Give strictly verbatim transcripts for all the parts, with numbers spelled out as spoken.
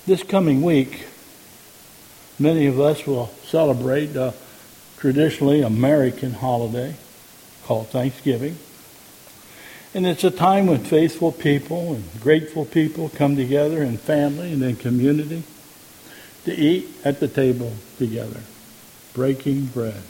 This coming week, many of us will celebrate a traditionally American holiday called Thanksgiving. And it's a time when faithful people and grateful people come together in family and in community to eat at the table together, breaking bread.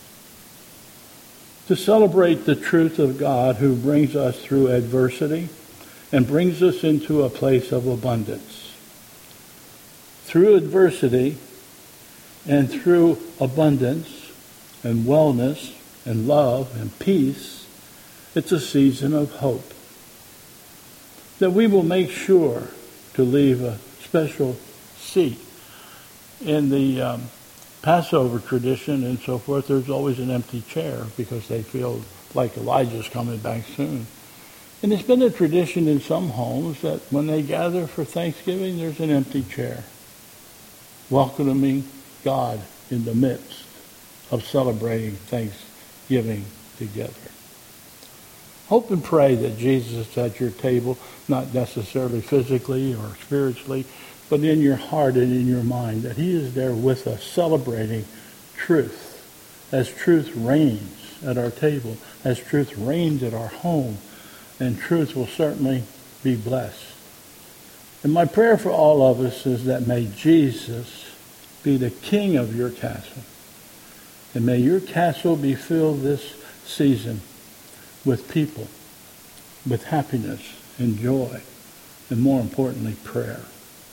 To celebrate the truth of God who brings us through adversity and brings us into a place of abundance. Through adversity and through abundance and wellness and love and peace, it's a season of hope. That we will make sure to leave a special seat. In the um, Passover tradition and so forth, there's always an empty chair because they feel like Elijah's coming back soon. And it's been a tradition in some homes that when they gather for Thanksgiving, there's an empty chair, welcoming God in the midst of celebrating Thanksgiving together. Hope and pray that Jesus is at your table, not necessarily physically or spiritually, but in your heart and in your mind, that he is there with us, celebrating truth, as truth reigns at our table, as truth reigns at our home, and truth will certainly be blessed. And my prayer for all of us is that may Jesus be the king of your castle, and may your castle be filled this season with people, with happiness and joy, and more importantly, prayer.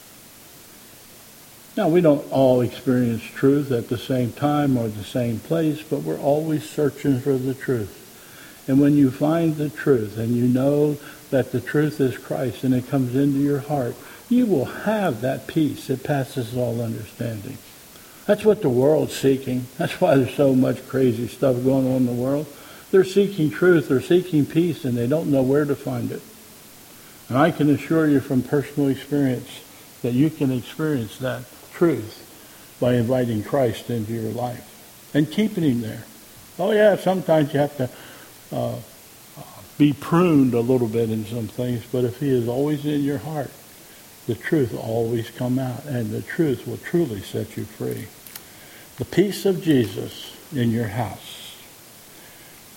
Now, we don't all experience truth at the same time or the same place, but we're always searching for the truth. And when you find the truth and you know that the truth is Christ and it comes into your heart, you will have that peace that passes all understanding. That's what the world's seeking. That's why there's so much crazy stuff going on in the world. They're seeking truth, they're seeking peace, and they don't know where to find it. And I can assure you from personal experience that you can experience that truth by inviting Christ into your life and keeping him there. Oh yeah, sometimes you have to uh, be pruned a little bit in some things, but if he is always in your heart, the truth will always come out, and the truth will truly set you free. The peace of Jesus in your house.